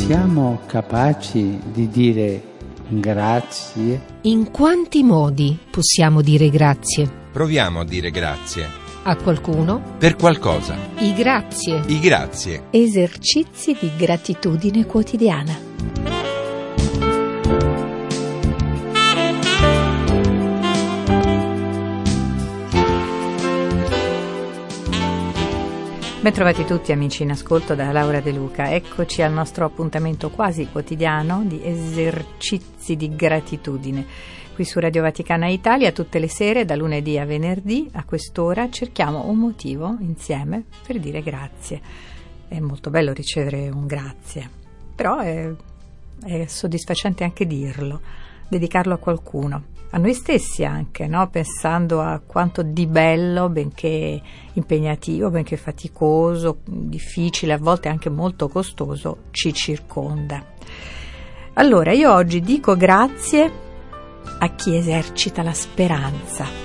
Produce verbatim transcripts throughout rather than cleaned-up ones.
Siamo capaci di dire grazie? In quanti modi possiamo dire grazie? Proviamo a dire grazie. A qualcuno? Per qualcosa. I grazie. I grazie. Esercizi di gratitudine quotidiana. Bentrovati tutti amici in ascolto da Laura De Luca. Eccoci al nostro appuntamento quasi quotidiano di esercizi di gratitudine. Qui su Radio Vaticana Italia tutte le sere da lunedì a venerdì a quest'ora cerchiamo un motivo insieme per dire grazie. È molto bello ricevere un grazie, però è, è soddisfacente anche dirlo, dedicarlo a qualcuno. A noi stessi anche, no? Pensando a quanto di bello, benché impegnativo, benché faticoso, difficile, a volte anche molto costoso, ci circonda. Allora, io oggi dico grazie a chi esercita la speranza.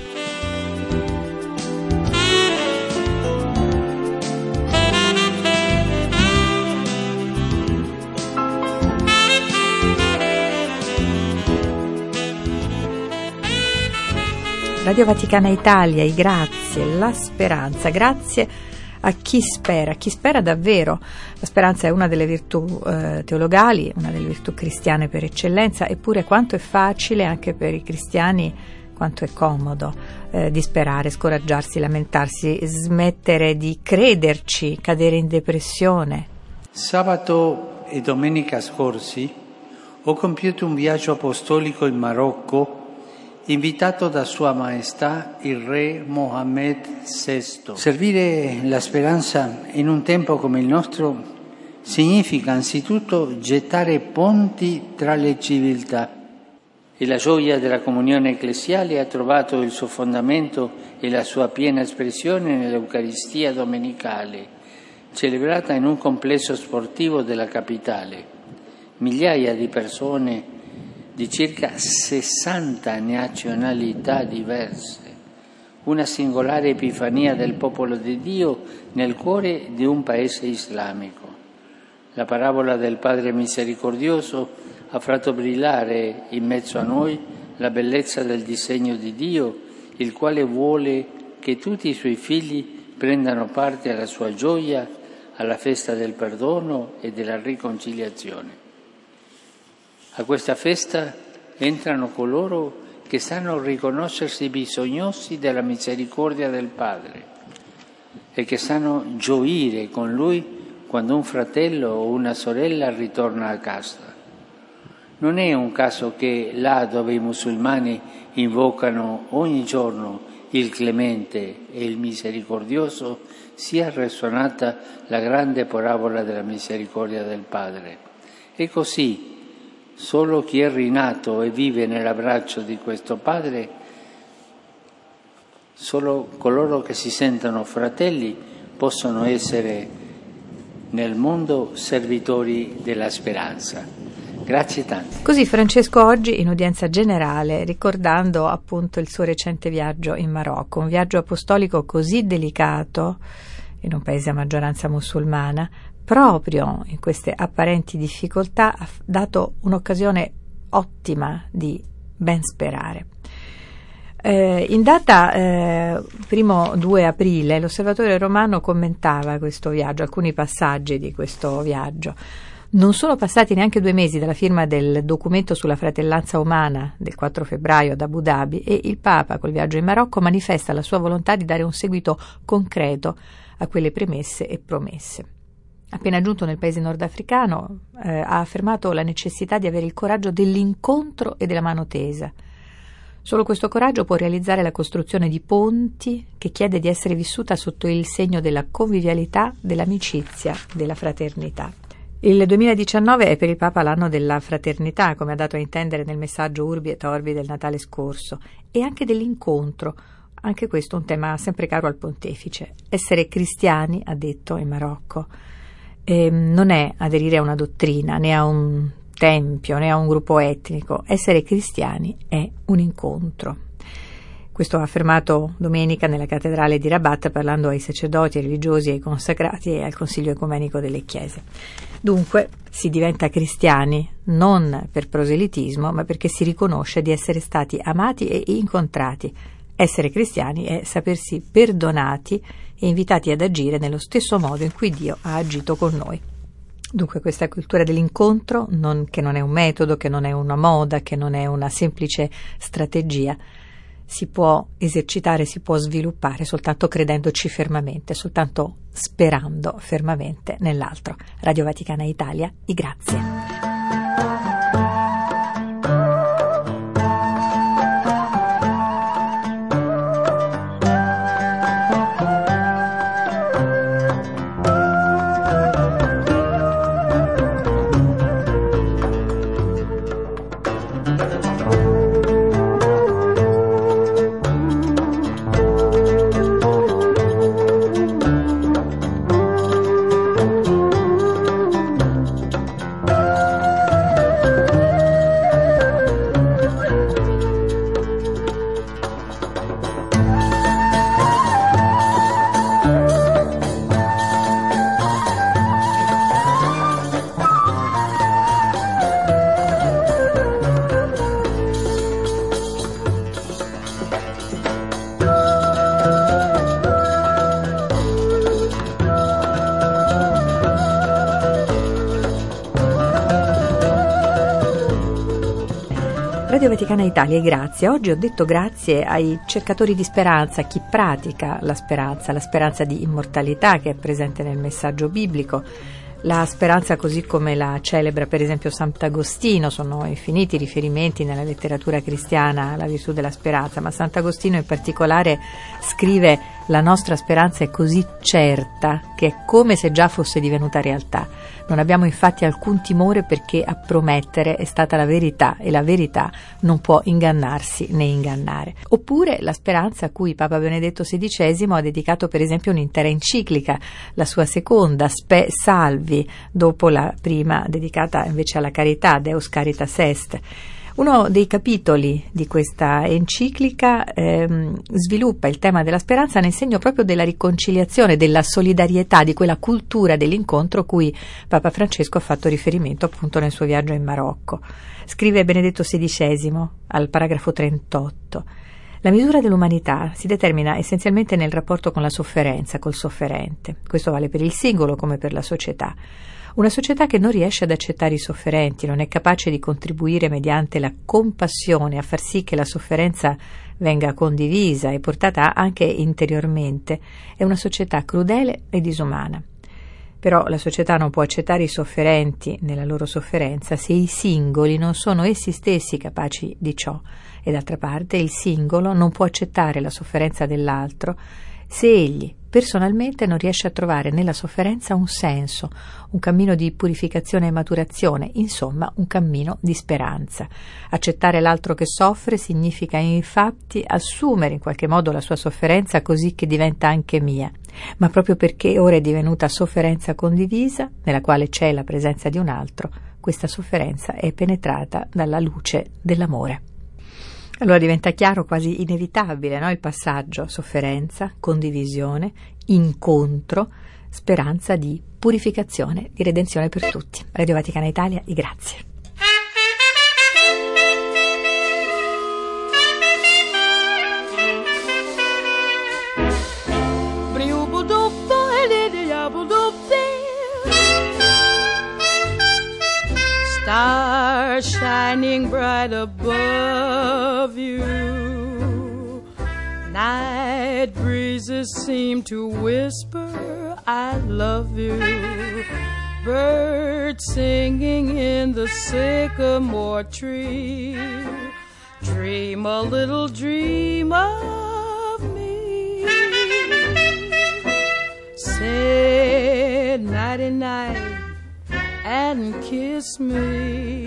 Radio Vaticana Italia, i grazie, la speranza, grazie a chi spera, chi spera davvero. La speranza è una delle virtù eh, teologali, una delle virtù cristiane per eccellenza, eppure quanto è facile anche per i cristiani, quanto è comodo eh, di sperare, scoraggiarsi, lamentarsi, smettere di crederci, cadere in depressione. Sabato e domenica scorsi ho compiuto un viaggio apostolico in Marocco invitato da Sua Maestà il Re Mohammed sesto. Servire la speranza in un tempo come il nostro significa anzitutto gettare ponti tra le civiltà. E la gioia della comunione ecclesiale ha trovato il suo fondamento e la sua piena espressione nell'Eucaristia domenicale, celebrata in un complesso sportivo della capitale. Migliaia di persone di circa sessanta nazionalità diverse, una singolare epifania del popolo di Dio nel cuore di un paese islamico. La parabola del Padre misericordioso ha fatto brillare in mezzo a noi la bellezza del disegno di Dio, il quale vuole che tutti i suoi figli prendano parte alla sua gioia, alla festa del perdono e della riconciliazione. A questa festa entrano coloro che sanno riconoscersi bisognosi della misericordia del Padre e che sanno gioire con Lui quando un fratello o una sorella ritorna a casa. Non è un caso che là dove i musulmani invocano ogni giorno il Clemente e il Misericordioso sia risuonata la grande parabola della misericordia del Padre. E così solo chi è rinato e vive nell'abbraccio di questo Padre, solo coloro che si sentono fratelli possono essere nel mondo servitori della speranza. Grazie tante. Così Francesco oggi in udienza generale, ricordando appunto il suo recente viaggio in Marocco, un viaggio apostolico così delicato in un paese a maggioranza musulmana, proprio in queste apparenti difficoltà ha dato un'occasione ottima di ben sperare. Eh, in data eh, primo due aprile l'Osservatore Romano commentava questo viaggio, alcuni passaggi di questo viaggio. Non sono passati neanche due mesi dalla firma del documento sulla fratellanza umana del quattro febbraio ad Abu Dhabi e il Papa col viaggio in Marocco manifesta la sua volontà di dare un seguito concreto a quelle premesse e promesse. Appena giunto nel paese nordafricano, eh, ha affermato la necessità di avere il coraggio dell'incontro e della mano tesa. Solo questo coraggio può realizzare la costruzione di ponti che chiede di essere vissuta sotto il segno della convivialità, dell'amicizia, della fraternità. Il duemiladiciannove è per il Papa l'anno della fraternità, come ha dato a intendere nel messaggio Urbi et Orbi del Natale scorso, e anche dell'incontro. Anche questo un tema sempre caro al pontefice. Essere cristiani, ha detto in Marocco, Eh, non è aderire a una dottrina, né a un tempio, né a un gruppo etnico. Essere cristiani è un incontro. Questo ha affermato domenica nella cattedrale di Rabat, parlando ai sacerdoti, ai religiosi, ai consacrati e al Consiglio ecumenico delle Chiese. Dunque si diventa cristiani non per proselitismo, ma perché si riconosce di essere stati amati e incontrati. Essere cristiani è sapersi perdonati e invitati ad agire nello stesso modo in cui Dio ha agito con noi. Dunque questa cultura dell'incontro, non, che non è un metodo, che non è una moda, che non è una semplice strategia, si può esercitare, si può sviluppare soltanto credendoci fermamente, soltanto sperando fermamente nell'altro. Radio Vaticana Italia, i grazie. Radio Vaticana Italia, grazie. Oggi ho detto grazie ai cercatori di speranza, a chi pratica la speranza, la speranza di immortalità che è presente nel messaggio biblico, la speranza così come la celebra per esempio Sant'Agostino. Sono infiniti riferimenti nella letteratura cristiana alla virtù della speranza, ma Sant'Agostino in particolare scrive: la nostra speranza è così certa che è come se già fosse divenuta realtà. Non abbiamo infatti alcun timore perché a promettere è stata la verità e la verità non può ingannarsi né ingannare. Oppure la speranza a cui Papa Benedetto sedicesimo ha dedicato per esempio un'intera enciclica, la sua seconda, Spe Salvi, dopo la prima dedicata invece alla carità, Deus Caritas Est. Uno dei capitoli di questa enciclica ehm, sviluppa il tema della speranza nel segno proprio della riconciliazione, della solidarietà, di quella cultura dell'incontro cui Papa Francesco ha fatto riferimento appunto nel suo viaggio in Marocco. Scrive Benedetto sedicesimo al paragrafo trentotto: la misura dell'umanità si determina essenzialmente nel rapporto con la sofferenza, col sofferente. Questo vale per il singolo come per la società. Una società che non riesce ad accettare i sofferenti, non è capace di contribuire mediante la compassione a far sì che la sofferenza venga condivisa e portata anche interiormente, è una società crudele e disumana. Però la società non può accettare i sofferenti nella loro sofferenza se i singoli non sono essi stessi capaci di ciò, e d'altra parte il singolo non può accettare la sofferenza dell'altro se egli personalmente non riesce a trovare nella sofferenza un senso, un cammino di purificazione e maturazione, insomma un cammino di speranza. Accettare l'altro che soffre significa infatti assumere in qualche modo la sua sofferenza così che diventa anche mia, ma proprio perché ora è divenuta sofferenza condivisa, nella quale c'è la presenza di un altro, questa sofferenza è penetrata dalla luce dell'amore. Allora diventa chiaro, quasi inevitabile, no? Il passaggio sofferenza, condivisione, incontro, speranza di purificazione, di redenzione per tutti. Radio Vaticana Italia, i grazie. Stars shining bright above you, night breezes seem to whisper I love you, birds singing in the sycamore tree, dream a little dream of me, say nighty night and kiss me,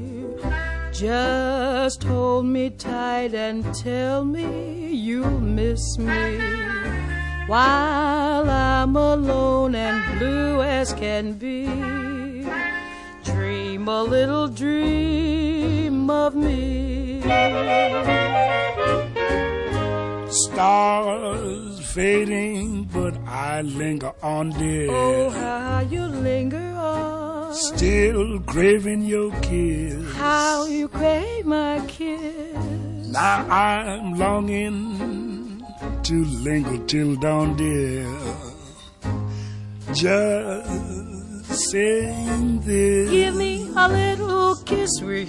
just hold me tight and tell me you'll miss me, while I'm alone and blue as can be, dream a little dream of me. stars fading, but I linger on, dear. Oh, how you linger on. Still craving your kiss. How you crave my kiss. Now I'm longing to linger till dawn, dear. Just saying this. Give me a little kiss, sweet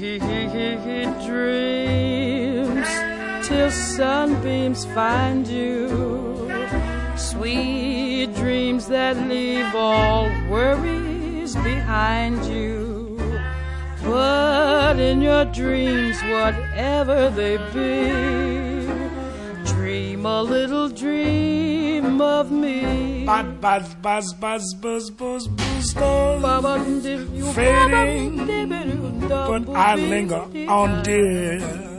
dreams, till sunbeams find you. Sweet dreams that leave all worries behind you. But in your dreams, whatever they be, dream a little dream of me. Buzz, buzz, buzz, buzz, buzz, buzz, buzz, buzz. Fading, but I linger on, dear.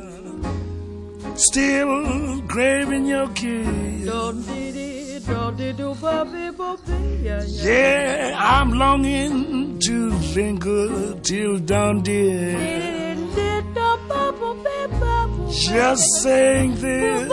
Still craving your kiss. Yeah, I'm longing to linger till dawn, dear. Just saying this.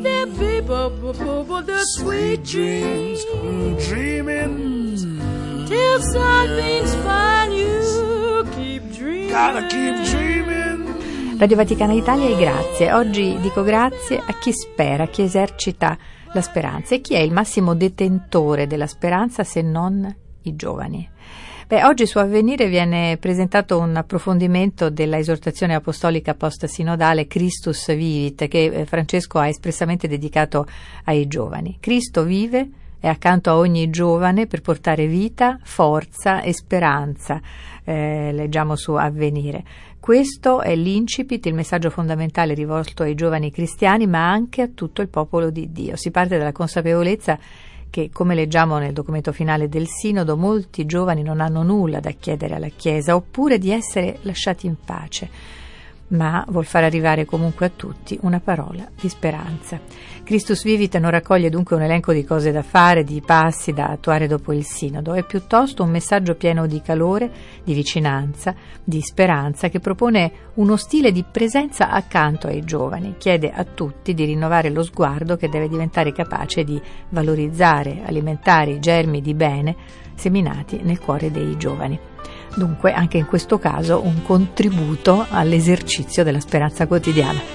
Sweet dreams, dreaming till sunbeams find you. Keep dreaming. Gotta keep dreaming. Radio Vaticana Italia e grazie. Oggi dico grazie a chi spera, a chi esercita la speranza. E chi è il massimo detentore della speranza se non i giovani? Beh, oggi su Avvenire viene presentato un approfondimento della esortazione apostolica post-sinodale Christus Vivit, che Francesco ha espressamente dedicato ai giovani. Cristo vive, è accanto a ogni giovane per portare vita, forza e speranza, eh, leggiamo su Avvenire. Questo è l'incipit, il messaggio fondamentale rivolto ai giovani cristiani, ma anche a tutto il popolo di Dio. Si parte dalla consapevolezza che, come leggiamo nel documento finale del Sinodo, molti giovani non hanno nulla da chiedere alla Chiesa, oppure di essere lasciati in pace, ma vuol far arrivare comunque a tutti una parola di speranza. Christus Vivit non raccoglie dunque un elenco di cose da fare, di passi da attuare dopo il Sinodo, è piuttosto un messaggio pieno di calore, di vicinanza, di speranza, che propone uno stile di presenza accanto ai giovani, chiede a tutti di rinnovare lo sguardo che deve diventare capace di valorizzare, alimentare i germi di bene seminati nel cuore dei giovani. Dunque, anche in questo caso, un contributo all'esercizio della speranza quotidiana.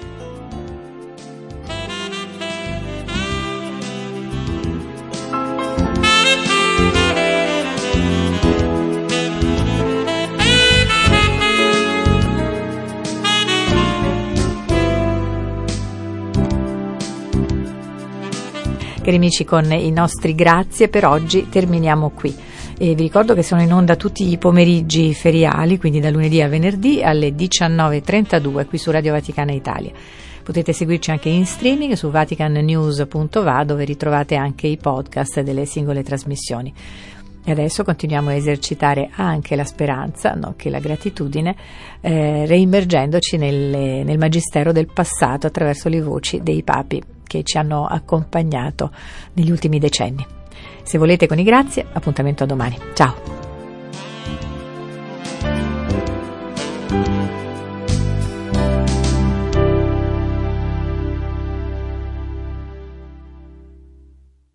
Cari amici, con i nostri grazie per oggi terminiamo qui. E vi ricordo che sono in onda tutti i pomeriggi feriali, quindi da lunedì a venerdì alle diciannove e trentadue qui su Radio Vaticana Italia. Potete seguirci anche in streaming su vatican news punto va, dove ritrovate anche i podcast delle singole trasmissioni. E adesso continuiamo a esercitare anche la speranza, nonché la gratitudine, eh, reimmergendoci nelle, nel magistero del passato attraverso le voci dei papi che ci hanno accompagnato negli ultimi decenni. Se volete con i grazie, appuntamento a domani. Ciao!